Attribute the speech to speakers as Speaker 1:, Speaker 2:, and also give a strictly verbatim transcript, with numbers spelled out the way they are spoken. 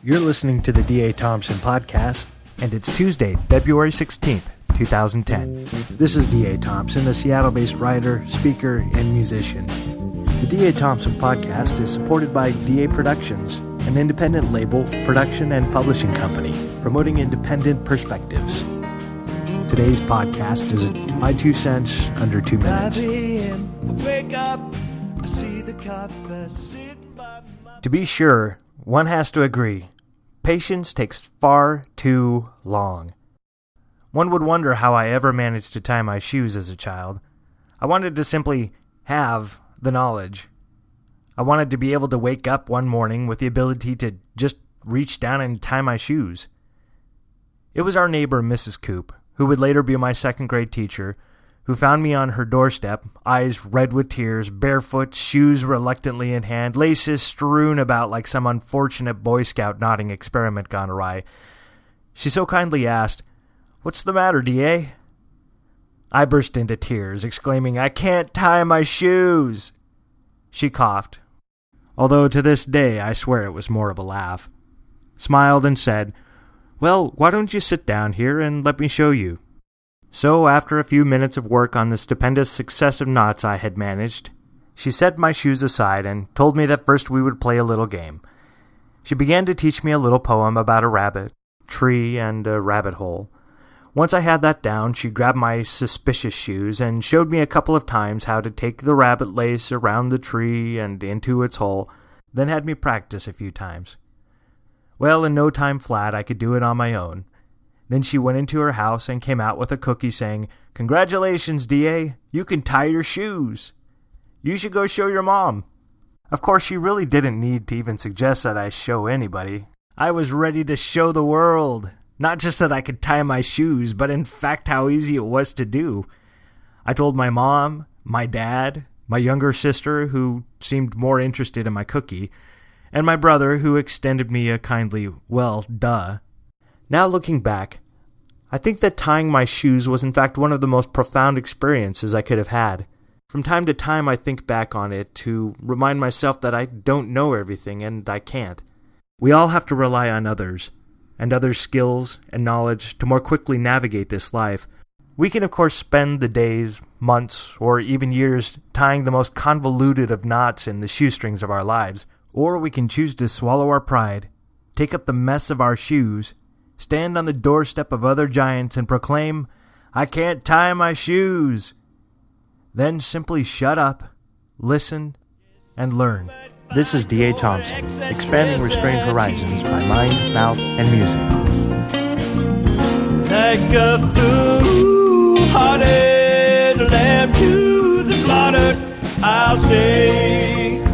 Speaker 1: You're listening to the D A. Thompson Podcast, and it's Tuesday, February sixteenth, twenty ten. This is D A. Thompson, a Seattle-based writer, speaker, and musician. The D A. Thompson Podcast is supported by D A Productions, an independent label, production, and publishing company, promoting independent perspectives. Today's podcast is my two cents under two minutes. To be sure, one has to agree, patience takes far too long. One would wonder how I ever managed to tie my shoes as a child. I wanted to simply have the knowledge. I wanted to be able to wake up one morning with the ability to just reach down and tie my shoes. It was our neighbor, Missus Coop, who would later be my second grade teacher, who found me on her doorstep, eyes red with tears, barefoot, shoes reluctantly in hand, laces strewn about like some unfortunate Boy Scout knotting experiment gone awry. She so kindly asked, "What's the matter, D A?" I burst into tears, exclaiming, "I can't tie my shoes!" She coughed, although to this day I swear it was more of a laugh, smiled and said, "Well, why don't you sit down here and let me show you?" So, after a few minutes of work on the stupendous success of knots I had managed, she set my shoes aside and told me that first we would play a little game. She began to teach me a little poem about a rabbit, tree, and a rabbit hole. Once I had that down, she grabbed my suspicious shoes and showed me a couple of times how to take the rabbit lace around the tree and into its hole, then had me practice a few times. Well, in no time flat, I could do it on my own. Then she went into her house and came out with a cookie saying, "Congratulations, D A, you can tie your shoes. You should go show your mom." Of course, she really didn't need to even suggest that I show anybody. I was ready to show the world. Not just that I could tie my shoes, but in fact how easy it was to do. I told my mom, my dad, my younger sister, who seemed more interested in my cookie, and my brother, who extended me a kindly, "Well, duh." Now looking back, I think that tying my shoes was in fact one of the most profound experiences I could have had. From time to time I think back on it to remind myself that I don't know everything and I can't. We all have to rely on others, and others' skills and knowledge to more quickly navigate this life. We can of course spend the days, months, or even years tying the most convoluted of knots in the shoestrings of our lives, or we can choose to swallow our pride, take up the mess of our shoes, stand on the doorstep of other giants and proclaim, "I can't tie my shoes." Then simply shut up, listen, and learn. This is D A. Thompson, expanding restrained horizons by mind, mouth, and music.
Speaker 2: Like a fool-hearted lamb to the slaughter, I'll stay.